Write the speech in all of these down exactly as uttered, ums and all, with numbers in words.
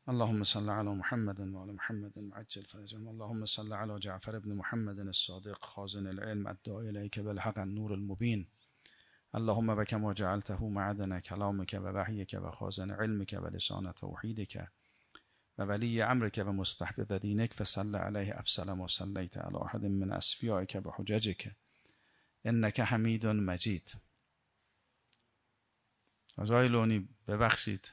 اللهم صل على محمد وعلى محمد وعجل فرجهم. اللهم صل على جعفر بن محمد الصادق خازن العلم الداعي إليك بالحق النور المبين. اللهم بكما جعلته معدن كلامك ووحيك وخازن علمك ولسان توحيدك وولي أمرك ومستحفظ دينك، فصل عليه أفضل ما صليت على أحد من أصفيائك وحججك إنك حمید مجید. آقای لونی ببخشید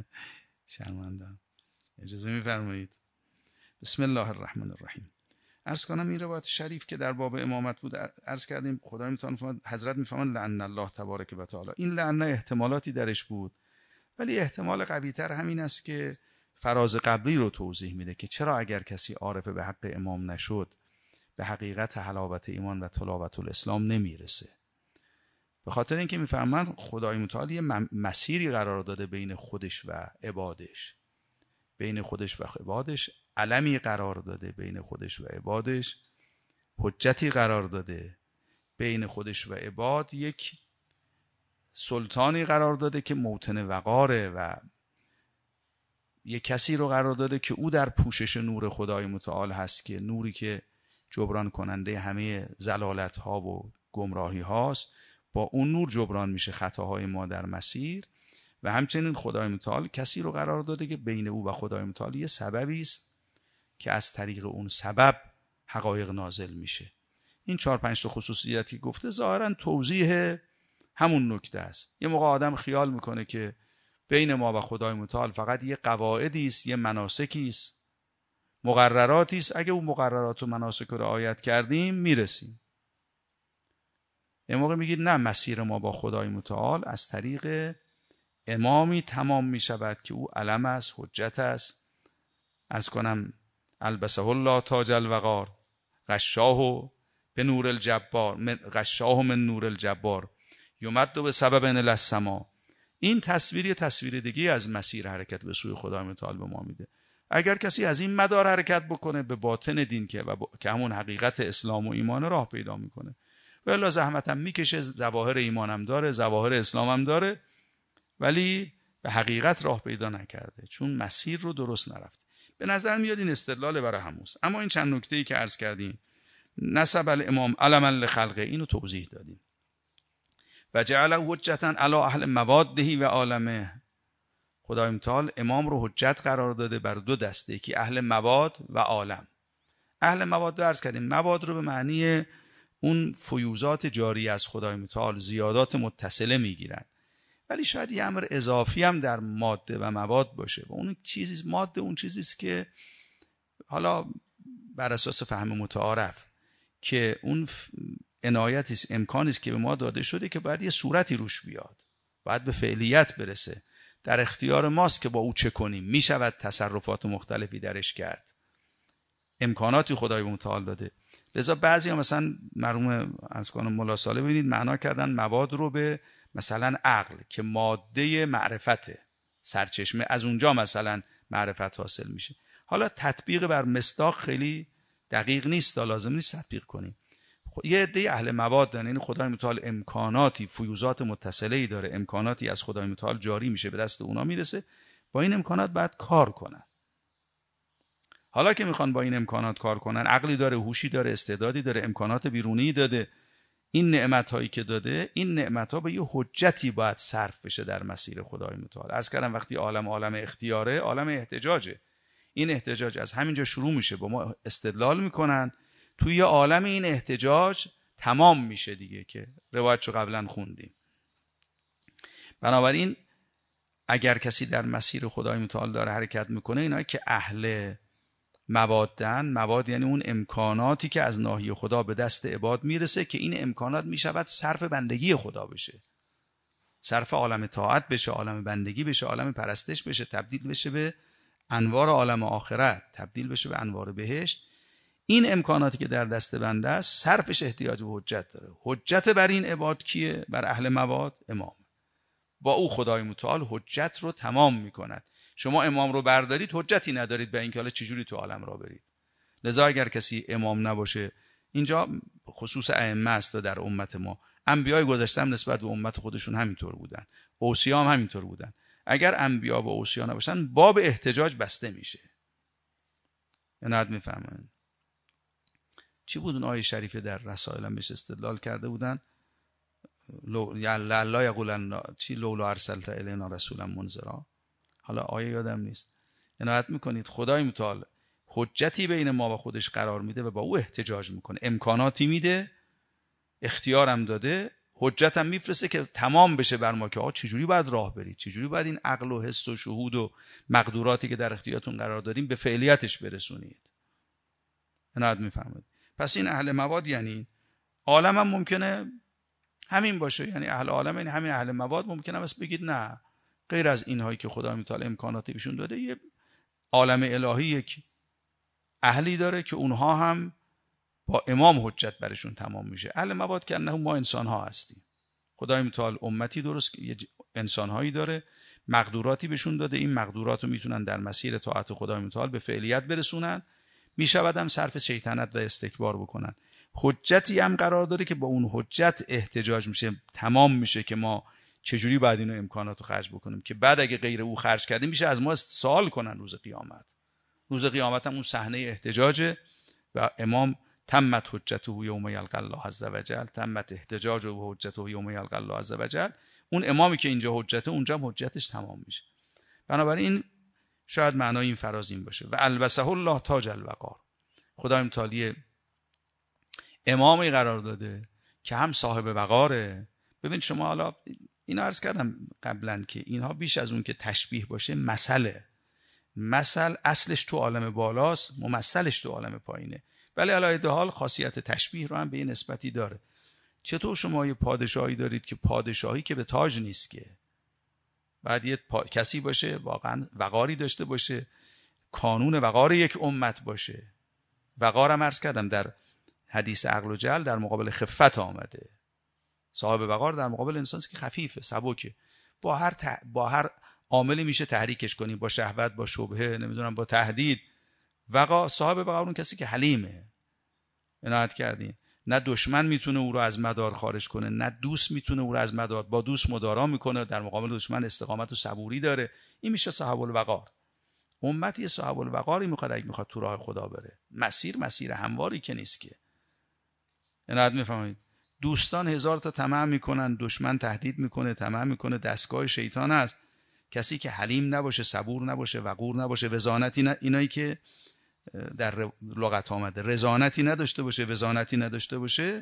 شرمندم، اجازه می‌فرمایید. بسم الله الرحمن الرحیم. عرض کنم این روایت شریف که در باب امامت بود عرض کردیم خدای متعال حضرت میفهمن لعن الله تبارک و تعالی. این لعنه احتمالاتی درش بود، ولی احتمال قوی تر همین است که فراز قبلی رو توضیح میده که چرا اگر کسی عارف به حق امام نشد به حقیقت حلاوت ایمان و طلاوت الاسلام نمیرسه. به خاطر اینکه میفهمن خدای متعال یه مسیری قرار داده بین خودش و عبادش، بین خودش و عبادش علمی قرار داده، بین خودش و عبادش حجتی قرار داده، بین خودش و عباد یک سلطانی قرار داده که موطن وقاره و یک کسی رو قرار داده که او در پوشش نور خدای متعال هست، که نوری که جبران کننده همه زلالت ها و گمراهی هاست، با اون نور جبران میشه خطاهای ما در مسیر. و همچنین خدای متعال کسی رو قرار داده که بین او و خدای متعال یه سببی است که از طریق اون سبب حقایق نازل میشه. این چهار پنج تا خصوصیتی گفته ظاهرا توضیح همون نکته است. یه موقع آدم خیال میکنه که بین ما و خدای متعال فقط یه قواعدی است، یه مناسکی است، مقرراتی است، اگه اون مقررات و مناسک رو رعایت کردیم میرسیم. یه موقع میگید نه، مسیر ما با خدای متعال از طریق امامی تمام میشود که او علم است، حجت است. از کنم البسه الله تاج الوقار غشاه به نور الجبار غشاه من نور الجبار یمد به سبب الی السما. این تصویری تصویر دیگه از مسیر حرکت به سوی خدای متعال به ما میده. اگر کسی از این مدار حرکت بکنه به باطن دین که و با... که همون حقیقت اسلام و ایمان راه پیدا میکنه، و الا زحمت هم میکشه، ظواهر ایمان هم داره، ظواهر اسلام هم داره، ولی به حقیقت راه پیدا نکرده چون مسیر رو درست نرفت. به نظر میاد این استدلال برای هموست. اما این چند نکته‌ای که عرض کردیم، نسب الامام علما لخلقه، اینو توضیح دادیم. و جعل حجتا علی اهل مواده و عالمه. خدای متعال امام رو حجت قرار داده بر دو دسته، که اهل مواد و عالم. اهل مواد رو عرض کردیم، مواد رو به معنی اون فیوزات جاری از خدای متعال، زیادات متصله میگیرن، ولی شاید یه امر اضافی هم در ماده و مواد باشه. و اون چیزی ماده اون چیزی است که حالا بر اساس فهم متعارف که اون عنایتی است، امکانی است که به ما داده شده که باید یه صورتی روش بیاد، باید به فعلیت برسه. در اختیار ماست که با او چه کنیم. میشود تصرفات مختلفی درش کرد، امکاناتی خدای متعال داده. لذا بعضی ها مثلا مرحوم از کنم ملا صالح ببینید معنا کردن مواد رو به مثلا عقل که ماده معرفته، سرچشمه، از اونجا مثلا معرفت حاصل میشه. حالا تطبیق بر مصداق خیلی دقیق نیست، لازم نیست تطبیق کنیم. یه عده اهل مواد دارن، این خدای متعال امکاناتی، فیوزات متصله‌ای داره، امکاناتی از خدای متعال جاری میشه، به دست اونا میرسه، با این امکانات باید کار کنن. حالا که میخوان با این امکانات کار کنن، عقلی داره، هوشی داره، استعدادی داره، امکانات بیرونی داده، این نعمت‌هایی که داده، این نعمت‌ها به یه حجتی باید صرف بشه در مسیر خدای متعال. عرض کردم وقتی عالم عالم اختیاره، عالم احتجاجه. این احتجاج از همینجا شروع میشه، با ما استدلال میکنن، توی عالم این احتجاج تمام میشه دیگه، که روایتشو قبلا خوندیم. بنابراین اگر کسی در مسیر خدای متعال داره حرکت میکنه، اینایی که اهل موادن، مواد یعنی اون امکاناتی که از ناحیه خدا به دست عباد میرسه، که این امکانات میشود صرف بندگی خدا بشه، صرف عالم طاعت بشه، عالم بندگی بشه، عالم پرستش بشه، تبدیل بشه به انوار عالم آخرت، تبدیل بشه به انوار بهشت. این امکاناتی که در دست بنده است صرفش احتیاج به حجت داره. حجت بر این عباد کیه؟ بر اهل مواد امام. با او خدای متعال حجت رو تمام میکند. شما امام رو بردارید حجتی ندارید به اینکه حالا چجوری تو عالم را برید. لذا اگر کسی امام نباشه، اینجا خصوص ائمه است در امت ما، انبیای گذشته هم نسبت به امت خودشون همینطور بودن، اوصیا هم همینطور بودن. اگر انبیا و اوصیا نباشن باب احتجاج بسته میشه. عنایت میفهمن چی بود اون آیه شریفه در رسائل هم بهش استدلال کرده بودن؟ لو یا لا یقولن چی لولا ارسلت الینا رسولا منذرا. حالا آیه یادم نیست. عنایت میکنید خدای متعال حجتی بین ما و خودش قرار میده و با او احتجاج میکنه، امکاناتی میده، اختیارم داده، حجتم میفرسته که تمام بشه بر ما که آقا چجوری باید راه برید، چجوری باید این عقل و حس و شهود و مقدوراتی که در اختیارتون قرار دادیم به فعلیتش برسونید. عنایت میفهمید. پس این اهل مواد یعنی عالم هم ممکنه همین باشه، یعنی اهل عالم یعنی همین اهل مواد. ممکنه بس بگید نه غیر از اینهایی که خدای متعال امکاناتی بهشون داده یه عالم الهی یک اهلی داره که اونها هم با امام حجت برشون تمام میشه. اهل مواد که انه ما انسان ها هستیم، خدای متعال امتی درست یه انسان هایی داره، مقدوراتی بهشون داده، این مقدورات رو میتونن در مسیر طاعت خدای متعال به فعلیت برسونن، میشود هم صرف شیطنت و استکبار بکنن. حجتی هم قرار داره که با اون حجت احتجاج میشه، تمام میشه که ما چجوری باید اینو امکاناتو خرج بکنیم که بعد اگه غیر او خرج کردیم میشه از ما سوال کنن روز قیامت. روز قیامت هم اون صحنه احتجاجه و امام تمت حجته یوم یلقی الله عز وجل، تمت احتجاجه و حجته یوم یلقی الله عز وجل. اون امامی که اینجا حجته اونجا هم حجتش تمام میشه. بنابراین شاید معنای این فراز این باشه و البسه الله تاج الوقار. خدای متعال امامی قرار داده که هم صاحب وقاره. ببین شما حالا اینا عرض کردم قبلا که اینها بیش از اون که تشبیه باشه مثله. مثل اصلش تو عالم بالاست، ممثلش تو عالم پایینه، ولی علی حال خاصیت تشبیه رو هم به این نسبتی داره. چطور شما یه پادشاهی دارید که پادشاهی که به تاج نیست که بعد یه پا... کسی باشه واقعا وقاری داشته باشه، کانون وقار یک امت باشه. وقارم عرض کردم در حدیث عقل و جهل در مقابل خفت آمده. صاحب وقار در مقابل انسانی که خفیفه، سبکه، با هر ت... با هر عاملی میشه تحریکش کنی، با شهوت، با شبهه، نمیدونم با تهدید. وقار صاحب وقار اون کسی که حلیمه. عنایت کردین؟ نه دشمن میتونه او رو از مدار خارج کنه، نه دوست میتونه او رو از مدار، با دوست مدارا میکنه، در مقابل دشمن استقامت و صبوری داره. این میشه صاحب الوقار. امتی صاحب الوقاری میخواد اگه میخواد تو راه خدا بره. مسیر مسیر همواری که نیست که. عنایت میفهمید؟ دوستان هزار تا طمع میکنن، دشمن تهدید میکنه، طمع میکنه، دستگاه شیطان است. کسی که حلیم نباشه، صبور نباشه، وقور نباشه، وزانتی نه، اینایی که در لغت آمده رزانتی نداشته باشه، وزانتی نداشته باشه،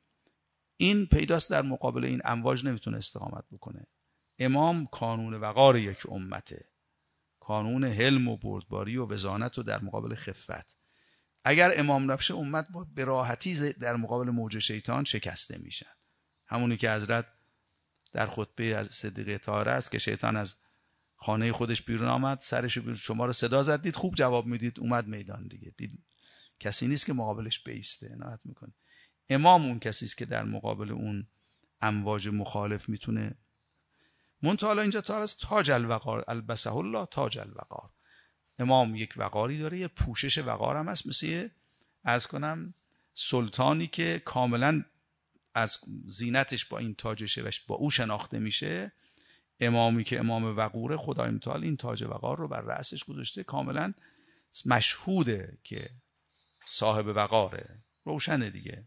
این پیداست در مقابل این امواج نمیتونه استقامت بکنه. امام کانون وقار یک امته، کانون حلم و بردباری و وزانت و در مقابل خفت. اگر امام نباشه امت با براحتی در مقابل موج شیطان شکسته میشن. همونی که حضرت در خطبه از صدیقه طاهره است که شیطان از خانه خودش بیرون آمد، سرش بیرون، شما رو صدا زد، دید خوب جواب میدید، اومد میدان دیگه، دید کسی نیست که مقابلش بیسته. عنایت میکنه. امام اون کسی است که در مقابل اون امواج مخالف میتونه. منتها اینجا تا از تاج الوقار، البسه الله تاج الوقار. امام یک وقاری داره، یه پوشش وقار هم هست، مثل عرض کنم سلطانی که کاملا از زینتش با این تاج شوش با او شناخته میشه. امامی که امام وقوره، خدای متعال این تاج وقار رو بر رأسش گذاشته، کاملا مشهوده که صاحب وقاره، روشنه دیگه.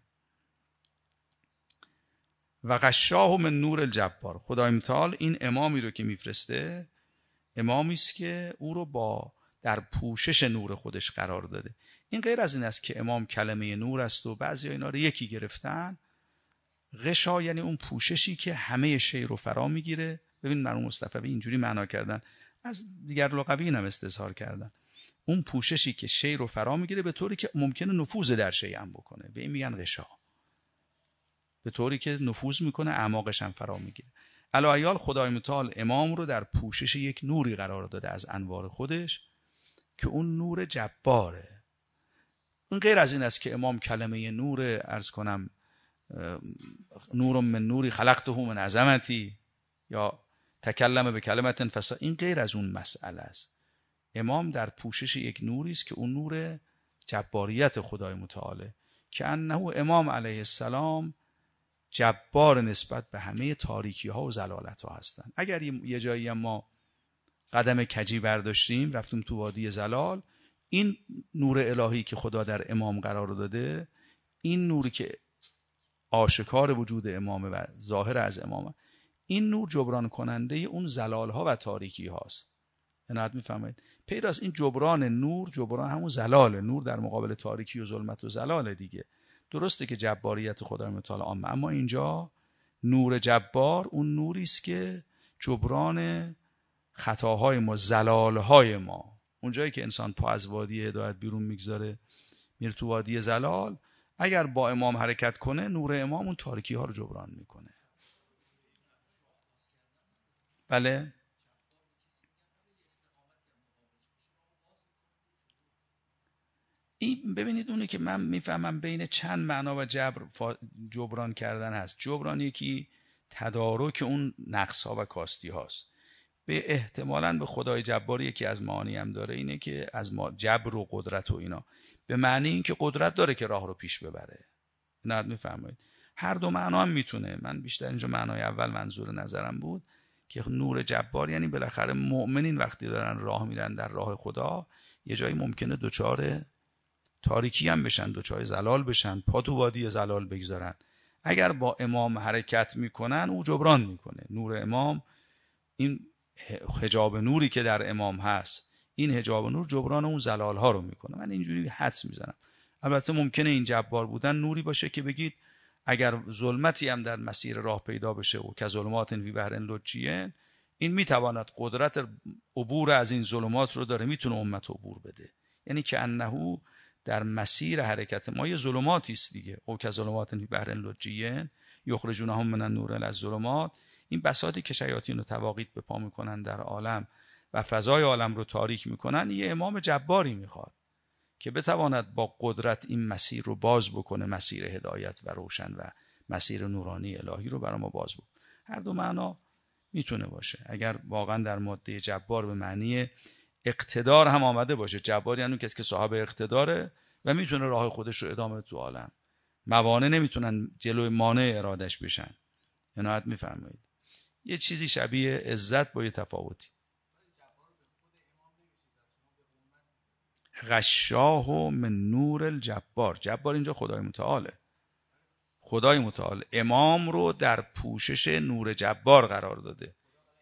و غشاه من نور الجبار. خدای متعال این امامی رو که میفرسته، امامی است که او رو با در پوشش نور خودش قرار داده. این غیر از این است که امام کلمه نور است و بعضی اینا رو یکی گرفتن. غشا یعنی اون پوششی که همه شی رو فرا میگیره. ببین مرحوم مصطفی اینجوری معنا کردن، از دیگر لغویین هم استظهار کردن. اون پوششی که شی رو فرا میگیره به طوری که ممکنه نفوذ در شی هم بکنه، به این میگن غشا. به طوری که نفوذ میکنه، اعماقش هم فرا میگیره. علایال خدای متعال امام رو در پوشش یک نوری قرار داده از انوار خودش که اون نور جباره. اون غیر از این است که امام کلمه نور، عرض کنم نور من نوری خلقته من عظمتی، یا تکلم به کلمت فصاح، این غیر از اون مسئله است. امام در پوشش یک نوری است که اون نور جباریت خدای متعاله، که انه امام علیه السلام جبار نسبت به همه تاریکی ها و زلالت ها هستند. اگر یه جایی ما قدم کجی برداشتیم رفتیم تو وادی زلال، این نور الهی که خدا در امام قرار داده، این نوری که آشکار وجود امامه و ظاهر از امامه، این نور جبران کننده اون زلال ها و تاریکی هاست. عنایت میفهمید؟ پیداست این جبران نور، جبران همون زلال، نور در مقابل تاریکی و ظلمت و زلال دیگه. درسته که جباریت خدای متعال عامه، اما اینجا نور جبار اون نوری است که جبران خطاهای ما، زلالهای ما، اونجایی که انسان پا از وادی هدایت بیرون میگذاره میره تو وادی زلال، اگر با امام حرکت کنه نور امام اون تاریکی ها رو جبران میکنه. بله این ببینید اونه که من میفهمم بین چند معنا و جبر فا... جبران کردن هست. جبران یکی تدارک اون نقص ها و کاستی هاست. به احتمالاً به خدای جبار یکی از معانی هم داره اینه که از ما جبر و قدرت و اینا، به معنی این که قدرت داره که راه رو پیش ببره. نه میفهمید؟ هر دو معنا هم میتونه. من بیشتر اینجا معنای اول منظور نظرم بود که نور جبار یعنی بالاخره مؤمنین وقتی دارن راه میرن در راه خدا یه جایی ممکنه دوچار تاریکی هم بشن، دوچار زلال بشن، پا تو وادی زلال بگذارن. اگر با امام حرکت میکنن او جبران میکنه. نور امام، این حجاب نوری که در امام هست، این حجاب نور جبران اون زلال ها رو میکنه. من اینجوری حدس میزنم. البته ممکنه این جبار بودن نوری باشه که بگید اگر ظلمتی هم در مسیر راه پیدا بشه و که ظلمات فی بحر لجیه، این میتواند قدرت عبور از این ظلمات رو داره، میتونه امت عبور بده. یعنی که انه در مسیر حرکت ما یه ظلماتی است دیگه. او که ظلمات فی بحر لجیه یخرجونهم من النور الی الظلمات. این بساطی که شیاطین رو تواقیت به پا میکنن در عالم و فضای عالم رو تاریک میکنن، یه امام جباری میخواد که بتواند با قدرت این مسیر رو باز بکنه، مسیر هدایت و روشن و مسیر نورانی الهی رو برای ما باز بکنه. هر دو معنا میتونه باشه. اگر واقعا در ماده جبار به معنی اقتدار هم آمده باشه، جبار یعنی کسی که صاحب اقتداره و میتونه راه خودش رو ادامه تو عالم، موانع نمیتونن جلوی مانع ارادش بشن. عنایت میفرمایید؟ یه چیزی شبیه عزت با یه تفاوتی. غشاه من نور الجبار. جبار اینجا خدای متعاله. خدای متعال امام رو در پوشش نور جبار قرار داده.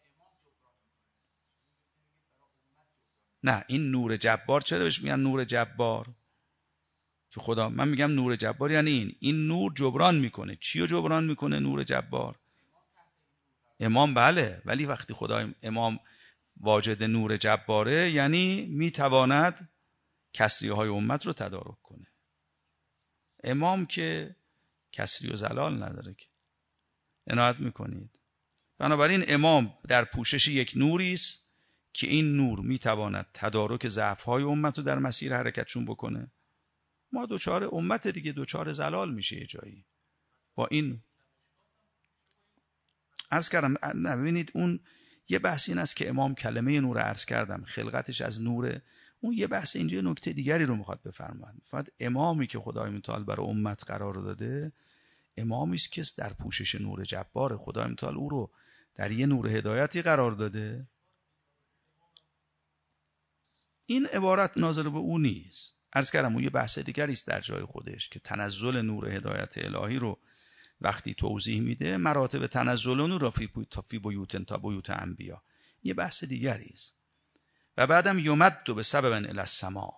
نه این نور جبار، چرا بهش میگن نور جبار؟ که خدا، من میگم نور جبار یعنی این این نور جبران میکنه. چی رو جبران میکنه نور جبار؟ امام بله، ولی وقتی خدای امام واجد نور جباره یعنی میتواند کسری های امت رو تدارک کنه. امام که کسری و زلال نداره که. عنایت میکنید؟ بنابراین امام در پوشش یک نوری است که این نور میتواند تدارک ضعف های امت رو در مسیر حرکتشون بکنه. ما دوچار امت دیگه دوچار زلال میشه یه جایی با این. عرض کردم ببینید اون یه بحث این است که امام کلمه نور عرض کردم خلقتش از نوره. اون یه بحث اینجا نکته دیگری رو میخواد بفرماید. فقط امامی که خدای متعال برای امت قرار داده امامی است که در پوشش نور جبار. خدای متعال او رو در یه نور هدایتی قرار داده. این عبارت ناظر به او نیست. عرض کردم اون یه بحث دیگری است در جای خودش که تنزل نور هدایت الهی رو وقتی توضیح میده، مراتب تنزل نور فی فی بیوت تا بیوت انبیا، یه بحث دیگری است. و بعدم یمد به سبب الی السما،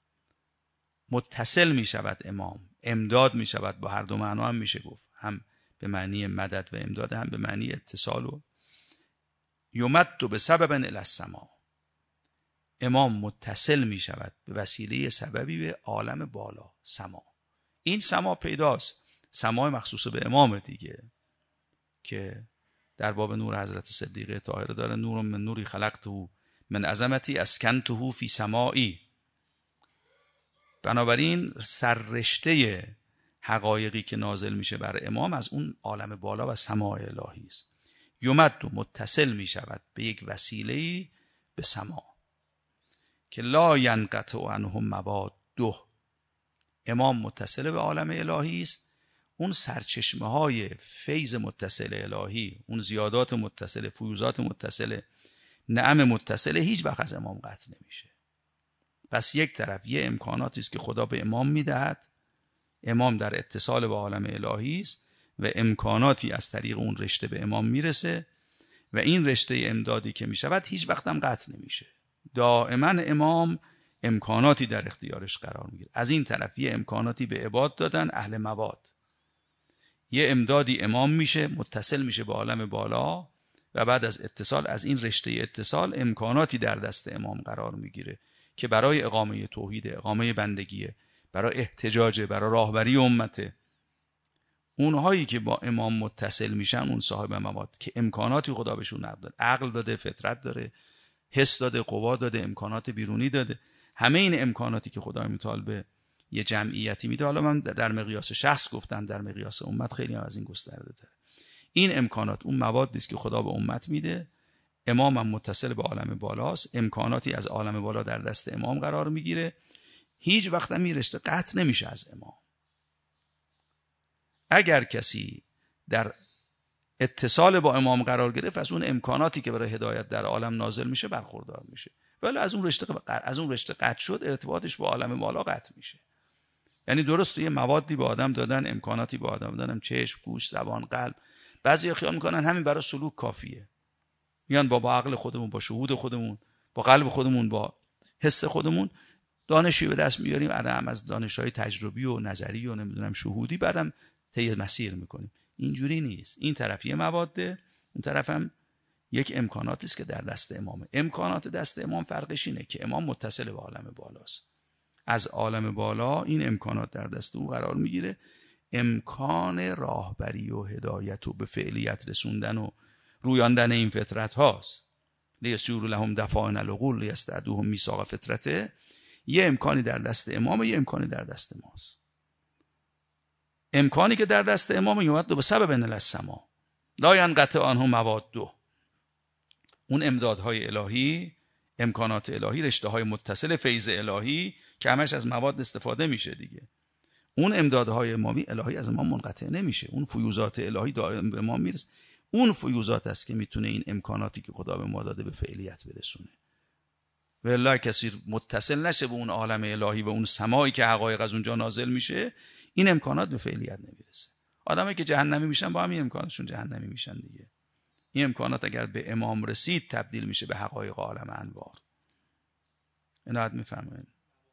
متصل می شود امام، امداد می شود. با هر دو معنا هم میشه گفت، هم به معنی مدد و امداد، هم به معنی اتصال. و یمد به سبب الی السما، امام متصل می شود به وسیله سببی به عالم بالا، سما. این سما پیداست، سمای مخصوص به امام دیگه که در باب نور حضرت صدیقه طاهره داره. نور من نوری خلقته من عظمتی اسکنته فی سمائی. بنابراین سررشته حقایقی که نازل میشه بر امام از اون عالم بالا و سماع الهی است. یمد متصل می شود به یک وسیله به سما که لا ینقطع عنه مواده. امام متصل به عالم الهی است. اون سرچشمه های فیض متصل الهی، اون زیادات متصل، فیوزات متصل، نعم متصله هیچ وقت از امام قطع نمیشه. پس یک طرف یه امکاناتی است که خدا به امام میدهد، امام در اتصال با عالم الهی است و امکاناتی از طریق اون رشته به امام میرسه و این رشته امدادی که میشود هیچ وقت هم قطع نمیشه. دائما امام امکاناتی در اختیارش قرار میگیره. از این طرف یه امکاناتی به عباد دادن اهل مواد، یه امدادی امام میشه، متصل میشه به عالم بالا و بعد از اتصال از این رشته اتصال امکاناتی در دست امام قرار میگیره که برای اقامه توحید، اقامه بندگیه، برای احتجاج، برای راهبری امته. اونهایی که با امام متصل میشن اون صاحب مواد که امکاناتی خدا بهشون داده، عقل داده، فطرت داره، حس داده، قوا داده، امکانات بیرونی داده. همه این امکاناتی که خدای متعال به یه جمعیتی میده، حالا من در مقیاس شخص گفتم، در مقیاس امت خیلی هم از این گسترده تره. این امکانات اون موادی است که خدا به امت میده. امام هم متصل به عالم بالاست، امکاناتی از عالم بالا در دست امام قرار میگیره. هیچ وقت هم این رشته قطع نمیشه از امام. اگر کسی در اتصال با امام قرار گرفت، از اون امکاناتی که برای هدایت در عالم نازل میشه برخوردار میشه. ولی از اون رشته از اون رشته قطع شد، ارتباطش با عالم بالا قطع میشه. یعنی درست یه موادی به آدم دادن، امکاناتی به آدم دادن، چشم، گوش، زبان، قلب. بعضیا خیال میکنن همین برای سلوک کافیه. میگن با با عقل خودمون، با شهود خودمون، با قلب خودمون، با حس خودمون دانشی به دست میاریم، بعدم از دانش‌های تجربی و نظری و نمیدونم شهودی بعدم طی مسیر میکنیم. اینجوری نیست. این طرف یه مواده، اون طرف هم یک امکاناتی است که در دست امامه. امکانات دست امام فرقش اینه که امام متصل به عالم بالاست. از عالم بالا این امکانات در دست او قرار میگیره. امکان راهبری و هدایت و به فعلیت رسوندن و رویاندن این فطرت هاست. لیسور لهم دفاعن العقول لیستعدوهم میثاق فطرته. یه امکانی در دست امامه، یه امکانی در دست ماست. امکانی که در دست امام یومد به سبب نل السما لا ینقطع عنه مواد دو. اون امدادهای الهی، امکانات الهی، رشته های متصل فیض الهی که همش از مواد استفاده میشه دیگه. اون امدادهای امامی الهی از امام منقطع نمیشه. اون فیوزات الهی دائم به امام میرسه. اون فیوزات است که میتونه این امکاناتی که خدا به ما داده به فعلیت برسونه. والله کسی متصل نشه به اون عالم الهی و اون سمایی که حقایق از اونجا نازل میشه، این امکانات به فعلیت نمیرسه. آدمایی که جهنمی میشن با همین امکاناتشون جهنمی میشن دیگه. این امکانات اگر به امام رسید تبدیل میشه به حقایق عالم انوار. عنایت میفرمایید.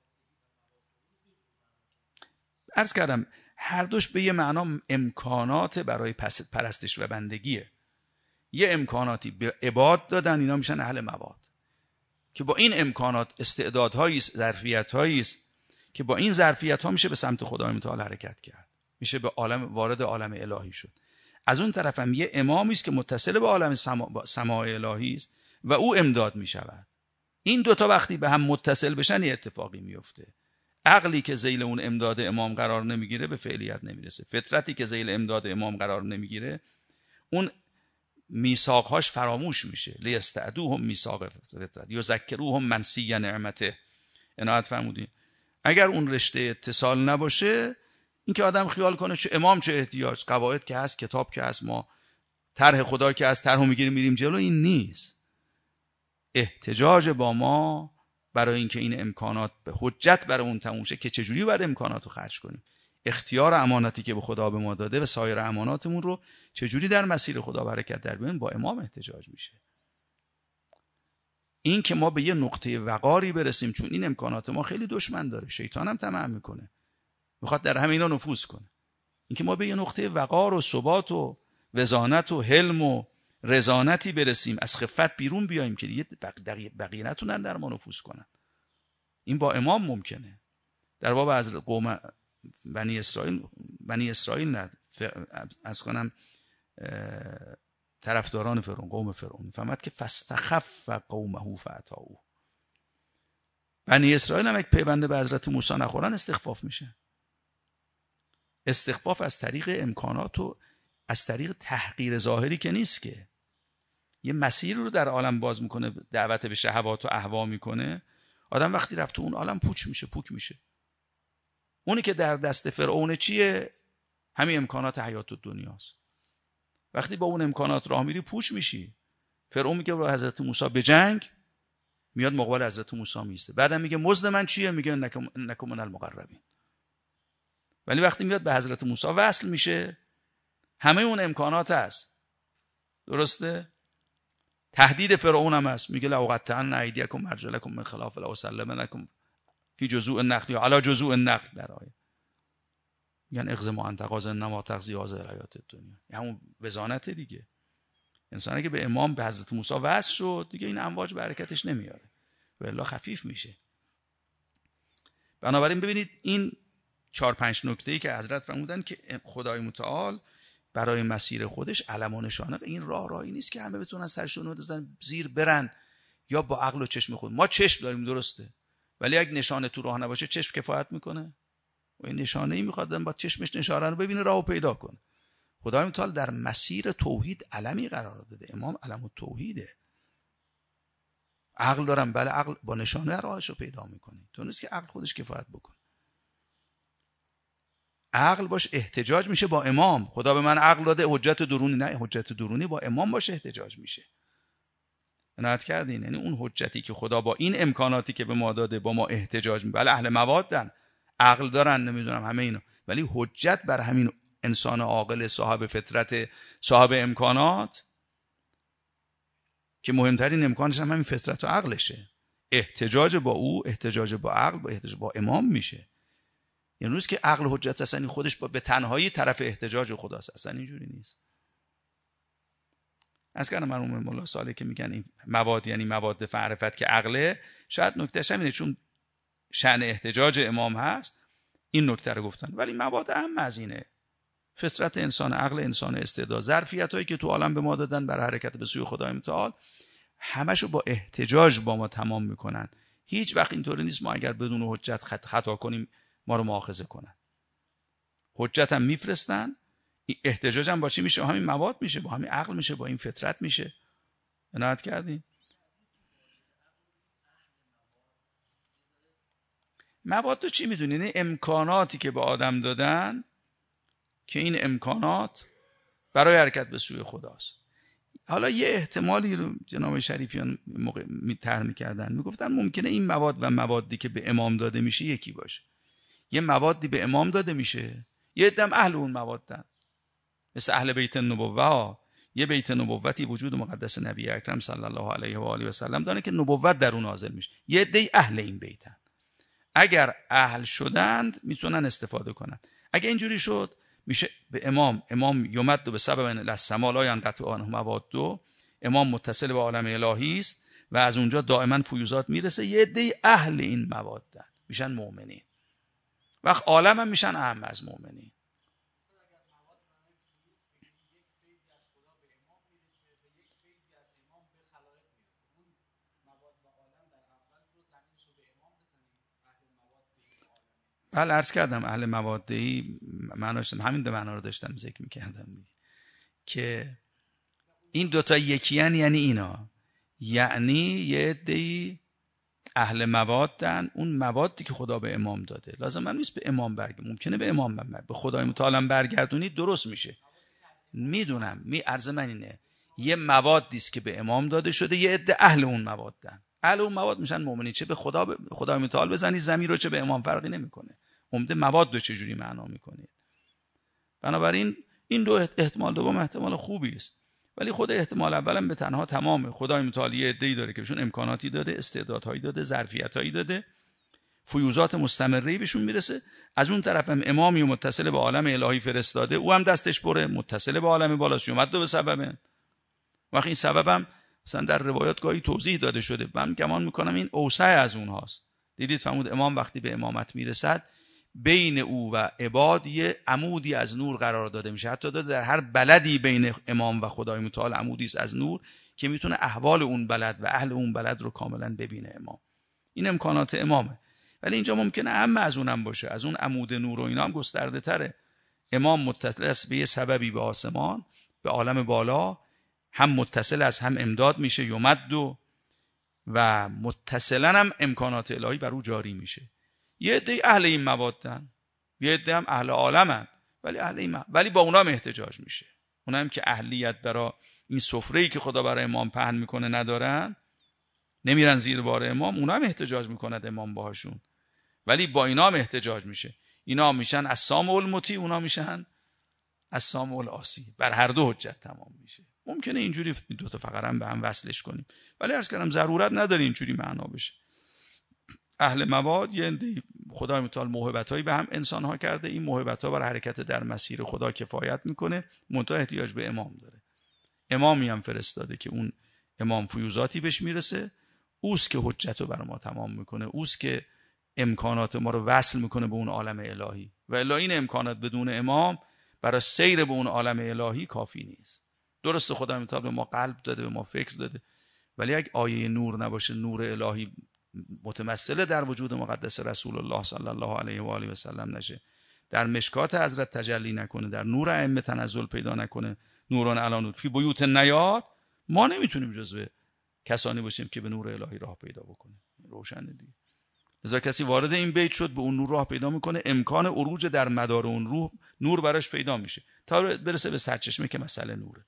عرض کردم هر دوش به یه معنا امکانات برای پرستش و بندگیه. یه امکاناتی به عباد دادن، اینا میشن اهل مواد که با این امکانات استعدادهایی است، ظرفیت‌هایی است که با این ظرفیت‌ها میشه به سمت خدای متعال حرکت کرد، میشه به عالم وارد عالم الهی شد. از اون طرف هم یه امامی است که متصل به عالم سما... سماع الهی است و او امداد میشود. این دوتا وقتی به هم متصل بشن یه اتفاقی میفته. عقلی که ذیل اون امداد امام قرار نمیگیره به فعلیت نمیرسه. فطرتی که ذیل امداد امام قرار نمیگیره اون میثاقهاش فراموش میشه. لیستعدوهم میثاق فطرت یذکروهم منسی نعمته. عنایت فرمودین. اگر اون رشته اتصال نباشه، این که آدم خیال کنه چه امام چه احتیاج، قواعد که هست، کتاب که هست، ما طرح خدا که هست، طرحو میگیریم میریم جلو، این نیست. احتجاج با ما برای اینکه این امکانات به حجت برای اون تموم شه که چجوری باید امکاناتو خرج کنیم. اختیار امانتی که به خدا به ما داده و سایر اماناتمون رو چجوری در مسیر خدا برکت در بیاریم، با امام احتجاج میشه. این که ما به یه نقطه وقاری برسیم، چون این امکانات ما خیلی دشمن داره، شیطان هم طمع میکنه، میخواد در همه اینا نفوذ کنه. این که ما به یه نقطه وقار و ثبات و وزانت و حلم و رزانتی برسیم، از خفت بیرون بیایم که دیگه بقیه نتونن در ما نفوذ کنن. این با امام ممکنه. در باب از قوم بنی اسرائیل بنی اسرائیل نه از کنم طرفداران فرعون، قوم فرعون، فهمد که فاستخف قومه فاتاؤه. بنی اسرائیل هم یک پیوند به حضرت موسی نخورن استخفاف میشه. استخفاف از طریق امکانات و از طریق تحقیر ظاهری که نیست، که یه مسیر رو در عالم باز میکنه، دعوت به شهوات و اهوا میکنه. آدم وقتی رفت تو اون عالم پوچ میشه، پوک میشه. اونی که در دست فرعون چیه؟ همین امکانات حیات و دنیاست. وقتی با اون امکانات راه میری پوچ میشی. فرعون میگه برو حضرت موسی به جنگ، میاد مقابل حضرت موسی میسته. بعدم میگه مزد من چیه؟ میگه انکم من المقربین. ولی وقتی میاد به حضرت موسی وصل میشه، همه اون امکانات هست. درسته؟ تهدید فرعون هم هست، میگه لأقطعن ایدیکم و ارجلکم من خلاف لأصلبنکم فی جذوع النخل یا علی جذوع النخل. در آیه میگن اغز ما انت قاض انما تقضی هذه الحیات الدنیا. همون وزانت دیگه. انسانی که به امام به حضرت موسی وصل شد دیگه این امواج برکتش نمیاره و الا خفیف میشه. بنابراین ببینید این چهار پنج نکته‌ای که حضرت فرمودن که خدای متعال برای مسیر خودش علم و نشانه، این راه راهی نیست که همه بتونن سرشون رو بزنن زیر برن یا با عقل و چشم خود. ما چشم داریم درسته، ولی اگه نشانه تو راه نباشه چشم کفایت میکنه؟ و این نشانه‌ای میخواد با چشمش نشانه رو ببینه راهو پیدا کنه. خدای متعال در مسیر توحید علمی قرار داده. امام علم التوحیده. عقل دارم، بله عقل با نشانه راهشو پیدا میکنه. تو نیست که عقل خودش کفایت بکنه. عقل باش احتجاج میشه با امام. خدا به من عقل داده، حجت درونی نه، حجت درونی با امام باش احتجاج میشه. عنایت کردین؟ یعنی اون حجتی که خدا با این امکاناتی که به ما داده با ما احتجاج میکنه. بله اهل موادن، عقل دارن، نمیدونم همه اینا، ولی حجت بر همین انسان عاقل صاحب فطرت صاحب امکانات که مهمترین امکانش هم همین فطرت و عقلشه، احتجاج با او، احتجاج با عقل، با احتجاج با امام میشه. یعنی روز که عقل حجت اصلا خودش با به تنهایی طرف احتجاج خداست، اصلا اینجوری نیست. از کنه مرحوم مولا صالح که میگن این مواد یعنی مواد معرفت که عقله، شاید نکتهش همینه چون شأن احتجاج امام هست این نکته رو گفتن، ولی مواد اهم از اینه. فطرت انسان، عقل انسان، استعداد، ظرفیتایی که تو عالم به ما دادن برای حرکت به سوی خدای متعال، همشو با احتجاج با ما تمام میکنن. هیچ وقت اینطوری نیست ما اگر بدون حجت خطا کنیم ما رو مؤاخذه کنن. حجت هم میفرستن، احتجاج هم با چی میشه؟ همین مواد میشه، با همین عقل میشه، با این فطرت میشه. عنایت کردین؟ مواد تو چی میدونین؟ این امکاناتی که به آدم دادن که این امکانات برای حرکت به سوی خداست. حالا یه احتمالی رو جناب شریفیان موقع طرح می‌کردن، میگفتن ممکنه این مواد و موادی که به امام داده میشه یکی باشه. یه موادی به امام داده میشه، یه عده‌ام اهل اون موادن، مثل اهل بیت النبوه. یه بیت نبوتی وجود مقدس نبی اکرم صلی الله علیه و آله و سلم داره که نبوت در اون نازل میشه. یه عده اهل این بیتن، اگر اهل شدند میتونن استفاده کنن. اگه اینجوری شد میشه به امام، امام یمد به سبب السما لا ينقطع عنه مواد، امام متصل به عالم الهی است و از اونجا دائما فیوزات میرسه. یه عده اهل این موادن میشن مؤمنین، وقت عالم هم میشن اهم از مؤمنین. بله عرض کردم اهل موادی معناش همین دو معنا رو داشتم ذکر میکردم که این دوتا یکیان، یعنی اینا، یعنی یه عده‌ای اهل موادن، اون موادی که خدا به امام داده لازم من نیست به امام برگردونی، ممکنه به امام من به خدای متعال برگردونی درست میشه. میدونم می عرض من اینه یه موادی است که به امام داده شده، یه عده اهل اون موادن، اهل اون مواد میشن مؤمنین. چه به خدا به خدای متعال بزنی زمین رو، چه به امام فرقی نمیکنه. عمده مواد رو چجوری معنا میکنید. بنابراین این دو احتمال دوم احتمال خوبی است، ولی خود احتمال اولم به تنها تمامه. خدای متعال یه عده‌ای داره که بهشون امکاناتی داده، استعدادهایی داده، ظرفیتایی داده، فیوزات مستمری بهشون میرسه. از اون طرف هم امامی متصل به عالم الهی فرستاده، او هم دستش پره، متصل به عالم بالاست، اومد به سببه. وقتی این سببم مثلا در روایات گاهی توضیح داده شده، من گمان میکنم این اوسع از اونهاست. دیدید فرمود امام وقتی به امامت میرسد بین او و عباد یه عمودی از نور قرار داده میشه. حتی داده در هر بلدی بین امام و خدای متعال عمودی است از نور که میتونه احوال اون بلد و اهل اون بلد رو کاملا ببینه امام. این امکانات امامه. ولی اینجا ممکنه اهم از اونم باشه، از اون عمود نور و اینا هم گسترده تره. امام متصل است به یه سببی به آسمان، به عالم بالا، هم متصل از هم امداد میشه یمد و و متصلا هم امکانات الهی بر او جاری میشه. یه عده اهل این موادن، یه عده هم اهل عالمن، ولی اهل این ولی با اونا هم احتجاج میشه. اونا هم که اهلیت برای این سفره‌ای که خدا برای امام پهن میکنه ندارن، نمیرن زیر بار امام، اونا هم احتجاج میکند امام باهاشون، ولی با اینا هم احتجاج میشه. اینا میشن السامع المطیع، اونا میشن السامع العاصی، بر هر دو حجت تمام میشه. ممکنه اینجوری دو تا فقره هم به هم وصلش کنیم، ولی عرض کردم ضرورت نداره اینجوری معنا بشه. اهل مواد یه خدای متعال موهبتایی به هم انسان ها کرده، این موهبت ها برای حرکت در مسیر خدا کفایت میکنه، منتها احتیاج به امام داره. امامی هم فرستاده که اون امام فیوزاتی بهش میرسه، اوست که حجت رو برای ما تمام میکنه، اوست که امکانات ما رو وصل میکنه به اون عالم الهی. و الا این امکانات بدون امام برای سیر به اون عالم الهی کافی نیست. درسته خدای متعال به ما قلب داده، به ما فکر داده، ولی اگه آیه نور نباشه، نور الهی متمثل در وجود مقدس رسول الله صلی الله علیه و آله و سلم نشه، در مشکات حضرت تجلی نکنه، در نور ائمه تنزل پیدا نکنه، نوران علی نور فی بیوت نیاد، ما نمیتونیم جزو کسانی باشیم که به نور الهی راه پیدا بکنه. روشنه دیگه. لذا کسی وارد این بیت شد، به اون نور راه پیدا میکنه، امکان عروج در مدار اون روح نور براش پیدا میشه تا برسه به سرچشمه که مسئله نوره،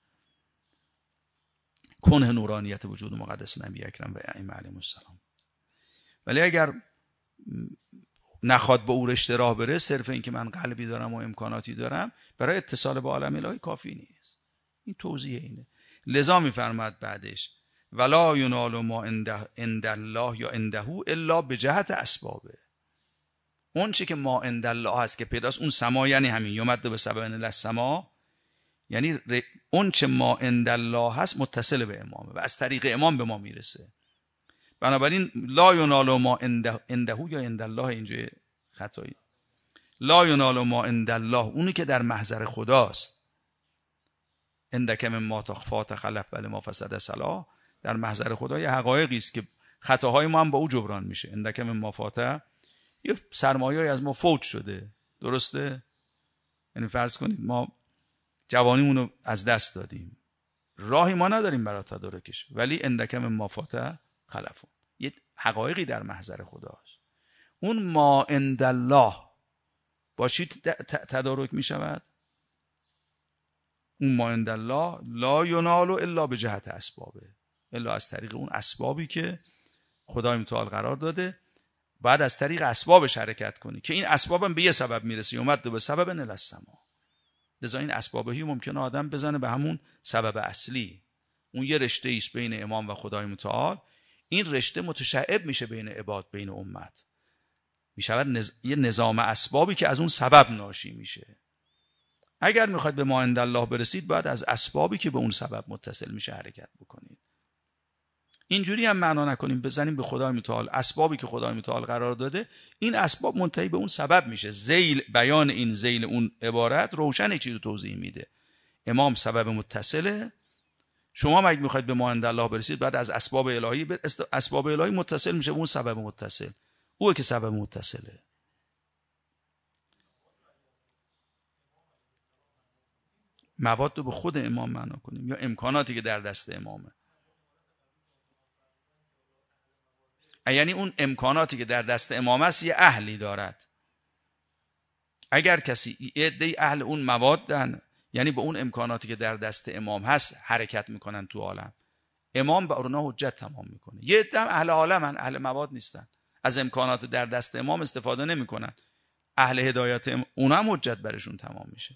کنه نورانیت وجود مقدس نبی اکرم و ائمه علیهم السلام. ولی اگر نخواد با او رشته راه بره، صرف این که من قلبی دارم و امکاناتی دارم، برای اتصال با عالم الهی کافی نیست. این توضیح اینه. لذا میفرماد بعدش ولا ینال ما عند الله یا عنده الا بجهت اسبابه. اون چی که ما عند الله هست که پیداست، اون سما یعنی همین یمد به سبب الی السما، یعنی اون چه ما عند الله هست متصل به امامه و از طریق امام به ما میرسه. بنابراین لا ینال ما عنده یا عند الله، اینجا خطایی، لا ینال ما عند الله اونی که در محضر خداست، عندک من ما تخفات خلف بل ما فسد صلاح، در محضر خدا یه حقایقی است که خطاهای ما هم با او جبران میشه. عندک من ما فاته، یه سرمایه‌ای از ما فوت شده، درسته؟ یعنی فرض کنید ما جوانیمون رو از دست دادیم، راهی ما نداریم برای تدارکش، ولی عندک من ما فاته خلفون، یه حقایقی در محضر خداست. اون ما عند الله با چی تدارک می شود؟ اون ما عند الله لا ینال الا به جهت اسبابه، الا از طریق اون اسبابی که خدای متعال قرار داده، بعد از طریق اسبابش حرکت کنی که این اسباب هم به یه سبب میرسه، اومد به سبب الی السما. لذا این اسبابی ممکنه آدم بزنه به همون سبب اصلی، اون یه رشته ایست بین امام و خدای متعال، این رشته متشعب میشه بین عباد، بین امت، میشود نز... یه نظام اسبابی که از اون سبب ناشی میشه. اگر میخواید به ما عند الله برسید، باید از اسبابی که به اون سبب متصل میشه حرکت بکنید. اینجوری هم معنا نکنیم بزنیم به خدای متعال، اسبابی که خدای متعال قرار داده، این اسباب منتهی به اون سبب میشه. ذیل بیان این ذیل اون عبارت روشن چیز رو توضیح میده. امام سبب متصله، شما اگه میخواید به ما عند الله برسید، بعد از اسباب الهی بر... اسباب الهی متصل میشه به اون سبب متصل، اوه که سبب متصله. مواد رو به خود امام معنا کنیم یا امکاناتی که در دست امامه. یعنی اون امکاناتی که در دست امام است یه اهلی دارد. اگر کسی یه عده اهل اون موادن، یعنی به اون امکاناتی که در دست امام هست حرکت میکنن تو عالم، امام به اونا حجت تمام میکنه. یه عده اهل عالمن، اهل مواد نیستن، از امکانات در دست امام استفاده نمیکنن، اهل هدایت ام... اونا هم حجت برشون تمام میشه.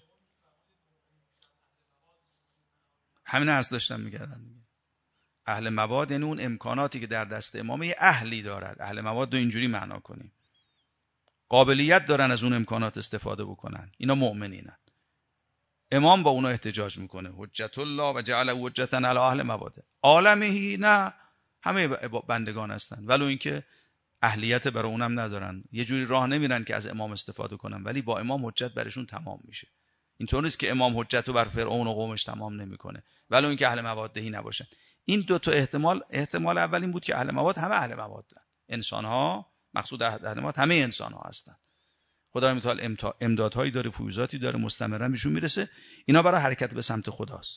همین عرض داشتم میگردم. اهل مواد یعنی اون امکاناتی که در دست امام یه اهلی دارد. اهل مواد رو اینجوری معنا کنیم، قابلیت دارن از اون امکانات استفاده بکنن، اینا مؤمنینن. امام با اونا احتجاج میکنه، حجت الله و جعل حجتا علی اهل مواد. عالمه نه، همه بندگان هستن، ولو اینکه اهلیت برای اونم ندارن، یه جوری راه نمیرن که از امام استفاده کنن، ولی با امام حجت برشون تمام میشه. اینطور نیست که امام حجت رو بر فرعون و قومش تمام نمیکنه، ولو اینکه اهل موادهی نباشن. این دو تا احتمال، احتمال اول این بود که اهل مواد همه اهل موادن، انسان ها، مقصود اهل مواد همه انسان ها هستن. خدای متعال امدادهایی داره، فیوزاتی داره، مستمرا بهشون میرسه، اینا برای حرکت به سمت خداست.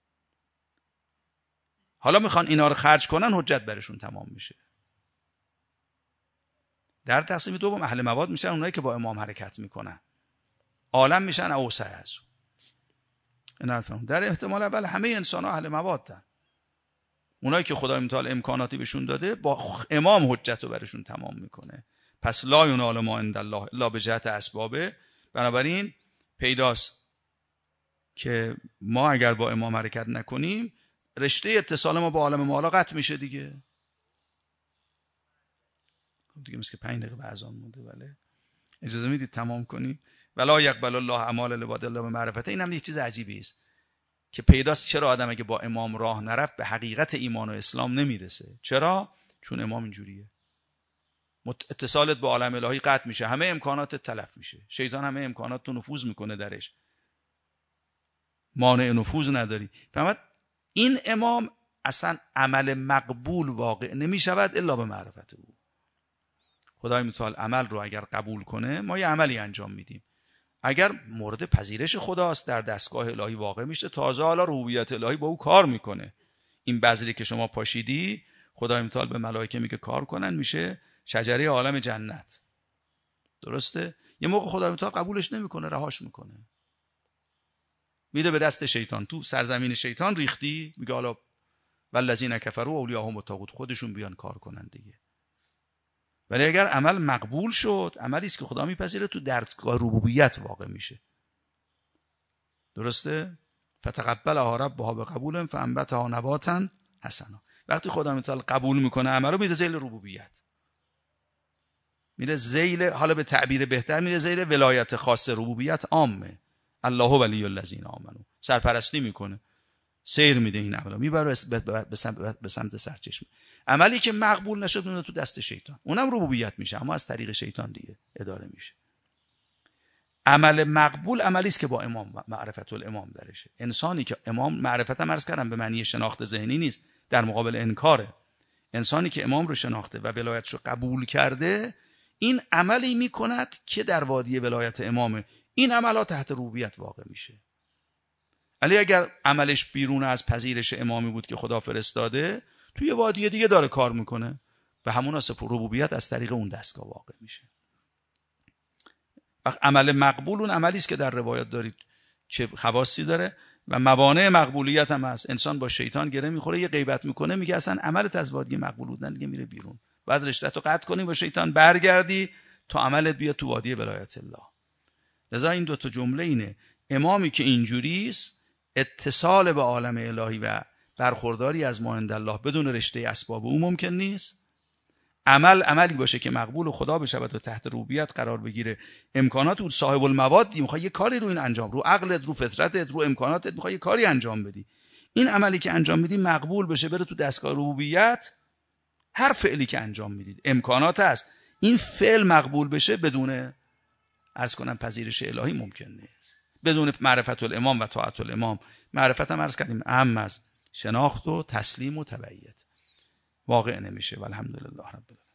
حالا میخوان اینا رو خرج کنن، حجت برشون تمام میشه. در تقسیم دوم اهل مواد میشن اونایی که با امام حرکت میکنن، عالم میشن اوسع از. نفهم. در احتمال اول همه انسان ها اهل موادن. اونایی که خدای متعال امکاناتی بهشون داده با امام حجت رو برشون تمام میکنه. پس لا ینال ما عند الله الا به جهت اسبابه. بنابراین پیداست که ما اگر با امام حرکت نکنیم رشته اتصال ما با عالم مالا قطع میشه دیگه. خب دیگه مثل که پنج دقیقه به اذان مونده. بله اجازه میدید تمام کنیم؟ ولا یقبل الله اعمال العباد الا بمعرفته. این هم یه چیز عجیبی است که پیداست چرا آدم اگه با امام راه نرفت به حقیقت ایمان و اسلام نمیرسه. چرا؟ چون امام اینجوریه. اتصالت با عالم الهی قطع میشه، همه امکانات تلف میشه، شیطان همه امکانات تو نفوذ میکنه درش، مانع نفوذ نداری. فهمت؟ این امام اصلا عمل مقبول واقع نمیشود الا به معرفت او. خدای متعال عمل رو اگر قبول کنه ما یه عملی انجام میدیم، اگر مورد پذیرش خداست در دستگاه الهی واقع میشه، تازه حالا ربوبیت الهی با او کار میکنه. این بذری که شما پاشیدی خدای متعال به ملائکه میگه کار کنن، میشه شجره عالم جنت. درسته؟ یه موقع خدای متعال قبولش نمیکنه، رهاش میکنه، میده به دست شیطان. تو سرزمین شیطان ریختی، میگه حالا والذین کفروا اولیاءهم الطاغوت، خودشون بیان کار کنن دیگه. ولی اگر عمل مقبول شد، عملی است که خدا میپذیره، تو دستگاه ربوبیت واقع میشه. درسته؟ فتقبلها ربها بقبول فانبتها نباتا حسنا. وقتی خدا متعال قبول میکنه عمل رو، میره ذیل ربوبیت، میره ذیل، حالا به تعبیر بهتر میره ذیل ولایت خاص ربوبیت عامه. الله ولی الذین آمنو، سرپرستی میکنه، سیر میده، این عملا میبره به سمت سرچشمه. عملی که مقبول نشد اون تو دست شیطان، اونم ربوبیت میشه اما از طریق شیطان دیگه اداره میشه. عمل مقبول عملی است که با امام معرفت الامام درشه. انسانی که امام معرفت هم عرض کردم به معنی شناخت ذهنی نیست، در مقابل انکاره. انسانی که امام رو شناخته و ولایتش رو قبول کرده، این عملی میکند که در وادی ولایت امامه، این عملات تحت ربوبیت واقع میشه. علی اگر عملش بیرون از پذیرش امامی بود که خدا فرستاده، توی وادی دیگه داره کار میکنه و همون اصف ربوبیت از طریق اون دستگاه واقع میشه. وقت عمل مقبول اون عملی است که در روایات دارید چه خواصی داره و موانع مقبولیت هم هست. انسان با شیطان گره میخوره، یه غیبت میکنه، میگه اصلا عملت از وادی مقبول بودن دیگه، میره بیرون. بعد رشته‌تو قطع کنی با شیطان، برگردی تا عملت بیاد تو وادی ولایت الله. لذا این دو تا جمله اینه: امامی که اینجوری است، اتصال به عالم الهی و برخورداری از ما عند الله بدون رشته اسباب او ممکن نیست. عمل عملی باشه که مقبول و خدا بشه و تحت ربوبیت قرار بگیره، امکانات او صاحب الموادی، میخوای یه کاری رو این انجام، رو عقلت، رو فطرتت، رو امکاناتت میخوای یه کاری انجام بدی، این عملی که انجام میدی مقبول بشه، بره تو دستگاه ربوبیت. هر فعلی که انجام میدید امکانات هست، این فعل مقبول بشه بدون عرض کنم پذیرش الهی ممکن نیست، بدون معرفت الامام و طاعت الامام. معرفت هم عرض کردیم اهم از شناخت و تسلیم و تبعیت واقع نمیشه. والحمدلله رب العالمین.